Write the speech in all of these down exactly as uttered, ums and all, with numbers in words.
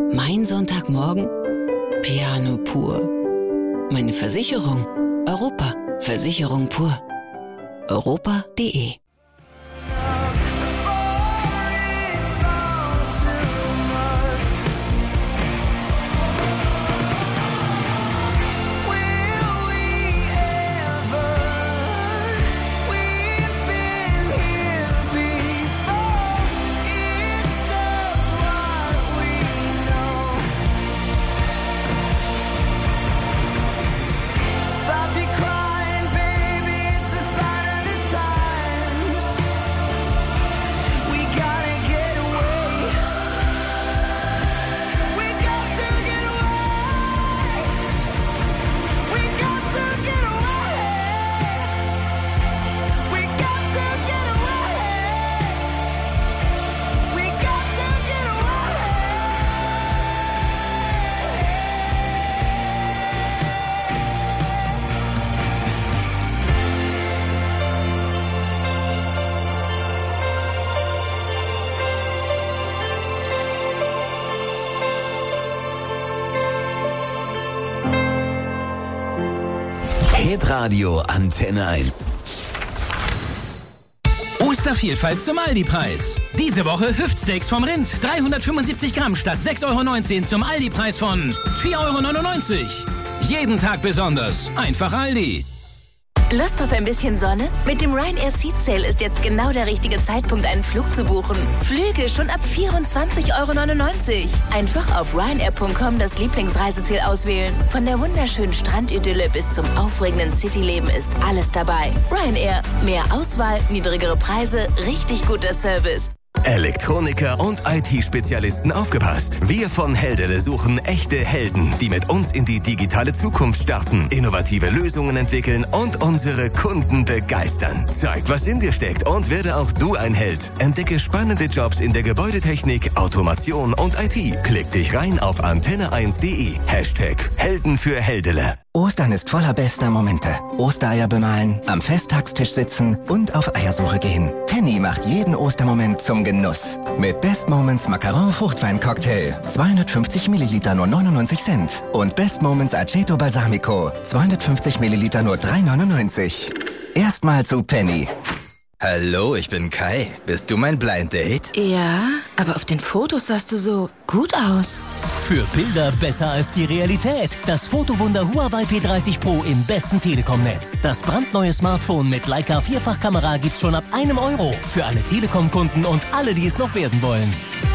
Mein Sonntagmorgen? Piano pur. Meine Versicherung? Europa. Versicherung pur. Europa punkt de. Hitradio Antenne eins. Ostervielfalt zum Aldi-Preis. Diese Woche Hüftsteaks vom Rind. dreihundertfünfundsiebzig Gramm statt sechs Euro neunzehn zum Aldi-Preis von vier Euro neunundneunzig. Jeden Tag besonders. Einfach Aldi. Lust auf ein bisschen Sonne? Mit dem Ryanair Seat Sale ist jetzt genau der richtige Zeitpunkt, einen Flug zu buchen. Flüge schon ab vierundzwanzig Euro neunundneunzig. Einfach auf ryanair punkt com das Lieblingsreiseziel auswählen. Von der wunderschönen Strandidylle bis zum aufregenden Cityleben ist alles dabei. Ryanair. Mehr Auswahl, niedrigere Preise, richtig guter Service. Elektroniker und I T-Spezialisten aufgepasst. Wir von Heldele suchen echte Helden, die mit uns in die digitale Zukunft starten, innovative Lösungen entwickeln und unsere Kunden begeistern. Zeig, was in dir steckt und werde auch du ein Held. Entdecke spannende Jobs in der Gebäudetechnik, Automation und I T. Klick dich rein auf antenne eins punkt de. Hashtag Helden für Heldele. Ostern ist voller bester Momente. Ostereier bemalen, am Festtagstisch sitzen und auf Eiersuche gehen. Penny macht jeden Ostermoment zum Genuss. Mit Best Moments Macaron Fruchtwein-Cocktail. zweihundertfünfzig Milliliter nur neunundneunzig Cent. Und Best Moments Aceto Balsamico. zweihundertfünfzig Milliliter nur drei neunundneunzig. Erstmal zu Penny. Hallo, ich bin Kai. Bist du mein Blind Date? Ja, aber auf den Fotos sahst du so gut aus. Für Bilder besser als die Realität. Das Fotowunder Huawei P dreißig Pro im besten Telekom-Netz. Das brandneue Smartphone mit Leica Vierfachkamera gibt's schon ab einem Euro. Für alle Telekom-Kunden und alle, die es noch werden wollen.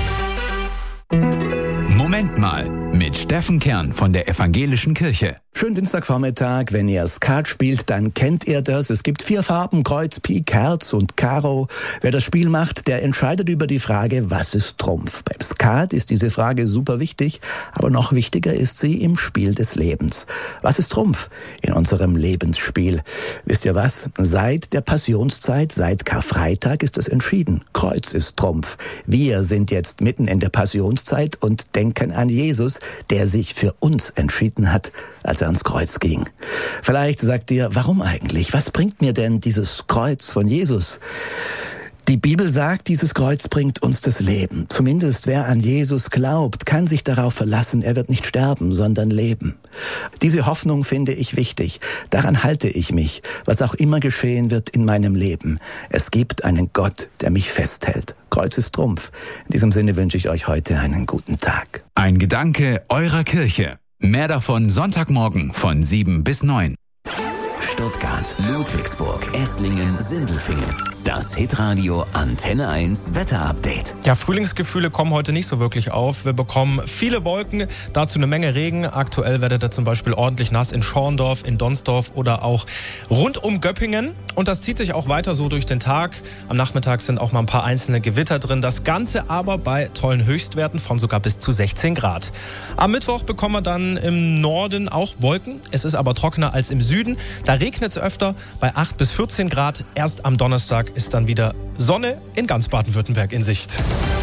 Moment mal, mit Steffen Kern von der Evangelischen Kirche. Schönen Dienstagvormittag, wenn ihr Skat spielt, dann kennt ihr das. Es gibt vier Farben, Kreuz, Pik, Herz und Karo. Wer das Spiel macht, der entscheidet über die Frage, was ist Trumpf? Beim Skat ist diese Frage super wichtig, aber noch wichtiger ist sie im Spiel des Lebens. Was ist Trumpf in unserem Lebensspiel? Wisst ihr was? Seit der Passionszeit, seit Karfreitag ist es entschieden. Kreuz ist Trumpf. Wir sind jetzt mitten in der Passionszeit und denken an Jesus, der sich für uns entschieden hat, als er ans Kreuz ging. Vielleicht sagt ihr, warum eigentlich? Was bringt mir denn dieses Kreuz von Jesus? Die Bibel sagt, dieses Kreuz bringt uns das Leben. Zumindest wer an Jesus glaubt, kann sich darauf verlassen, er wird nicht sterben, sondern leben. Diese Hoffnung finde ich wichtig. Daran halte ich mich, was auch immer geschehen wird in meinem Leben. Es gibt einen Gott, der mich festhält. Kreuz ist Trumpf. In diesem Sinne wünsche ich euch heute einen guten Tag. Ein Gedanke eurer Kirche. Mehr davon Sonntagmorgen von sieben bis neun. Stuttgart, Ludwigsburg, Esslingen, Sindelfingen. Das Hitradio Antenne eins Wetterupdate. Ja, Frühlingsgefühle kommen heute nicht so wirklich auf. Wir bekommen viele Wolken, dazu eine Menge Regen. Aktuell werdet ihr zum Beispiel ordentlich nass in Schorndorf, in Donsdorf oder auch rund um Göppingen. Und das zieht sich auch weiter so durch den Tag. Am Nachmittag sind auch mal ein paar einzelne Gewitter drin. Das Ganze aber bei tollen Höchstwerten von sogar bis zu sechzehn Grad. Am Mittwoch bekommen wir dann im Norden auch Wolken. Es ist aber trockener als im Süden. Da regnet es öfter bei acht bis vierzehn Grad. Erst am Donnerstag ist dann wieder Sonne in ganz Baden-Württemberg in Sicht.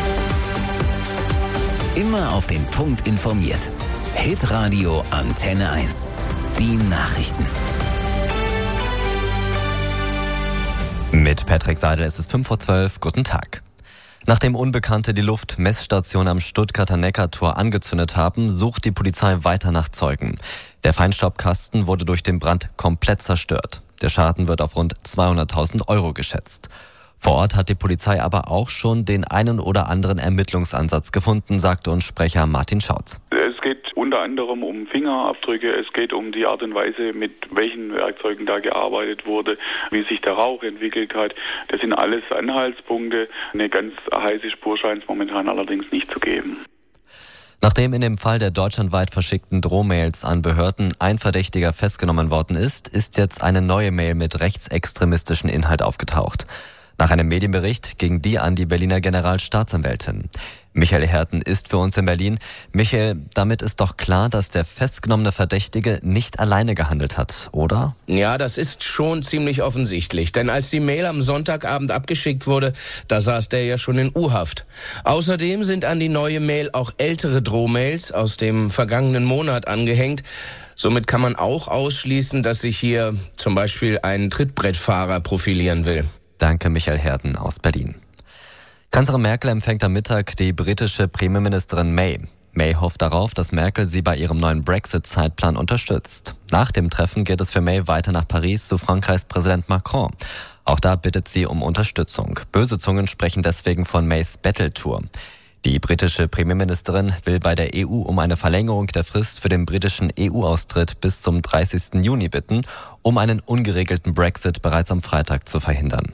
Immer auf den Punkt informiert. Hitradio Antenne eins. Die Nachrichten. Mit Patrick Seidel ist es fünf vor zwölf. Guten Tag. Nachdem Unbekannte die Luftmessstation am Stuttgarter Neckartor angezündet haben, sucht die Polizei weiter nach Zeugen. Der Feinstaubkasten wurde durch den Brand komplett zerstört. Der Schaden wird auf rund zweihunderttausend Euro geschätzt. Vor Ort hat die Polizei aber auch schon den einen oder anderen Ermittlungsansatz gefunden, sagte uns Sprecher Martin Schautz. Es geht unter anderem um Fingerabdrücke, es geht um die Art und Weise, mit welchen Werkzeugen da gearbeitet wurde, wie sich der Rauch entwickelt hat. Das sind alles Anhaltspunkte. Eine ganz heiße Spur scheint es momentan allerdings nicht zu geben. Nachdem in dem Fall der deutschlandweit verschickten Drohmails an Behörden ein Verdächtiger festgenommen worden ist, ist jetzt eine neue Mail mit rechtsextremistischen Inhalt aufgetaucht. Nach einem Medienbericht ging die an die Berliner Generalstaatsanwältin. Michael Herten ist für uns in Berlin. Michael, damit ist doch klar, dass der festgenommene Verdächtige nicht alleine gehandelt hat, oder? Ja, das ist schon ziemlich offensichtlich. Denn als die Mail am Sonntagabend abgeschickt wurde, da saß der ja schon in U-Haft. Außerdem sind an die neue Mail auch ältere Drohmails aus dem vergangenen Monat angehängt. Somit kann man auch ausschließen, dass sich hier zum Beispiel ein Trittbrettfahrer profilieren will. Danke, Michael Herten aus Berlin. Kanzlerin Merkel empfängt am Mittag die britische Premierministerin May. May hofft darauf, dass Merkel sie bei ihrem neuen Brexit-Zeitplan unterstützt. Nach dem Treffen geht es für May weiter nach Paris zu Frankreichs Präsident Macron. Auch da bittet sie um Unterstützung. Böse Zungen sprechen deswegen von Mays Battle-Tour. Die britische Premierministerin will bei der E U um eine Verlängerung der Frist für den britischen E U-Austritt bis zum dreißigsten Juni bitten, um einen ungeregelten Brexit bereits am Freitag zu verhindern.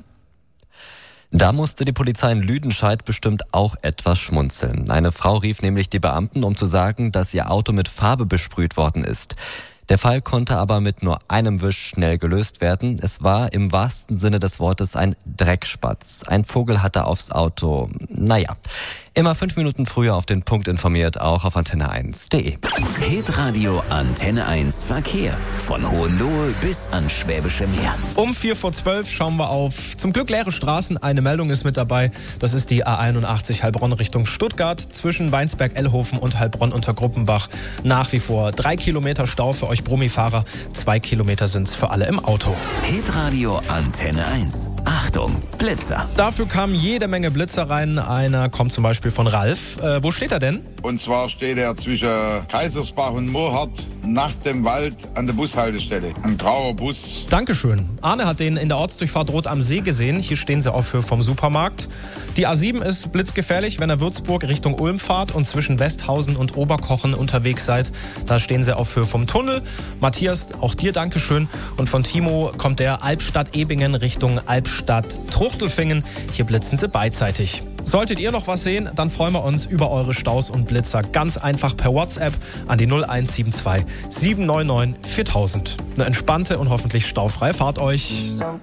Da musste die Polizei in Lüdenscheid bestimmt auch etwas schmunzeln. Eine Frau rief nämlich die Beamten, um zu sagen, dass ihr Auto mit Farbe besprüht worden ist. Der Fall konnte aber mit nur einem Wisch schnell gelöst werden. Es war im wahrsten Sinne des Wortes ein Dreckspatz. Ein Vogel hatte aufs Auto, naja, immer fünf Minuten früher auf den Punkt informiert, auch auf antenne eins punkt de. Hitradio Antenne eins Verkehr. Von Hohenlohe bis ans Schwäbische Meer. Um vier vor zwölf schauen wir auf zum Glück leere Straßen. Eine Meldung ist mit dabei. Das ist die A einundachtzig Heilbronn Richtung Stuttgart. Zwischen Weinsberg-Ellhofen und Heilbronn unter Gruppenbach. Nach wie vor drei Kilometer Stau für euch Brummifahrer. Zwei Kilometer sind es für alle im Auto. Hitradio Antenne eins. Achtung, Blitzer. Dafür kamen jede Menge Blitzer rein. Einer kommt zum Beispiel von Ralf. Äh, wo steht er denn? Und zwar steht er zwischen Kaisersbach und Moorhardt nach dem Wald an der Bushaltestelle. Ein grauer Bus. Dankeschön. Arne hat den in der Ortsdurchfahrt Rot am See gesehen. Hier stehen sie auf Höhe vom Supermarkt. Die A sieben ist blitzgefährlich, wenn ihr Würzburg Richtung Ulm fahrt und zwischen Westhausen und Oberkochen unterwegs seid. Da stehen sie auf Höhe vom Tunnel. Matthias, auch dir Dankeschön. Und von Timo kommt der Albstadt-Ebingen Richtung Albstadt-Truchtelfingen. Hier blitzen sie beidseitig. Solltet ihr noch was sehen, dann freuen wir uns über eure Staus und Blitzer ganz einfach per WhatsApp an die null eins sieben zwei sieben neun neun viertausend. Eine entspannte und hoffentlich staufreie Fahrt euch.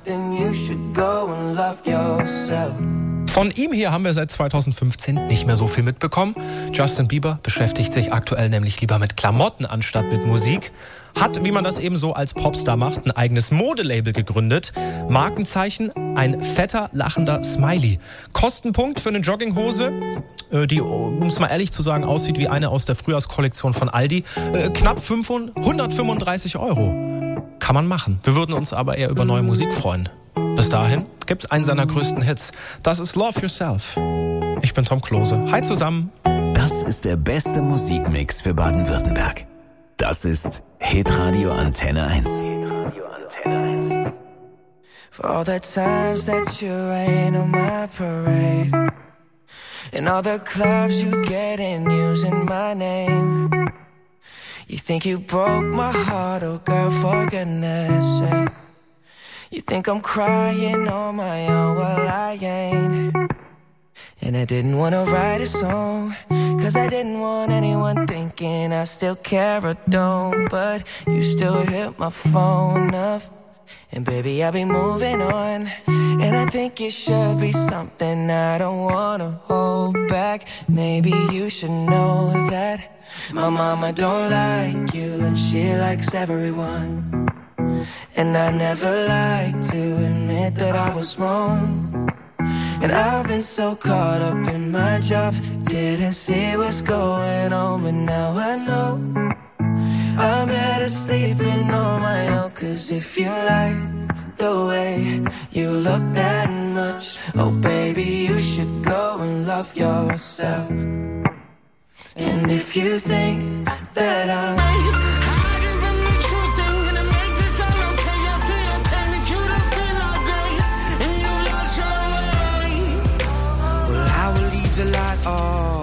Von ihm hier haben wir seit zweitausendfünfzehn nicht mehr so viel mitbekommen. Justin Bieber beschäftigt sich aktuell nämlich lieber mit Klamotten anstatt mit Musik. Hat, wie man das eben so als Popstar macht, ein eigenes Modelabel gegründet. Markenzeichen, ein fetter, lachender Smiley. Kostenpunkt für eine Jogginghose, die, um es mal ehrlich zu sagen, aussieht wie eine aus der Frühjahrskollektion von Aldi. Knapp hundertfünfunddreißig Euro. Kann man machen. Wir würden uns aber eher über neue Musik freuen. Bis dahin gibt's einen seiner größten Hits. Das ist Love Yourself. Ich bin Tom Klose. Hi zusammen. Das ist der beste Musikmix für Baden-Württemberg. Das ist Hitradio Antenne eins. Hitradio Antenne eins. For all the times that you rain on my parade, and all the clubs you get in using my name. You think you broke my heart, oh girl, for goodness sake. You think I'm crying on my own, well I ain't. And I didn't wanna write a song, cause I didn't want anyone thinking I still care or don't. But you still hit my phone up, and baby I'll be moving on. And I think it should be something I don't wanna hold back. Maybe you should know that my mama don't like you, and she likes everyone. And I never like to admit that I was wrong. And I've been so caught up in my job, didn't see what's going on, but now I know I'm better sleeping on my own. Cause if you like the way you look that much, Oh baby, you should go and love yourself. And if you think that I'm hiding from the truth, I'm gonna make this all okay. I feel your pain if you don't feel our grace, and you lost your way. Well, I will leave the light on.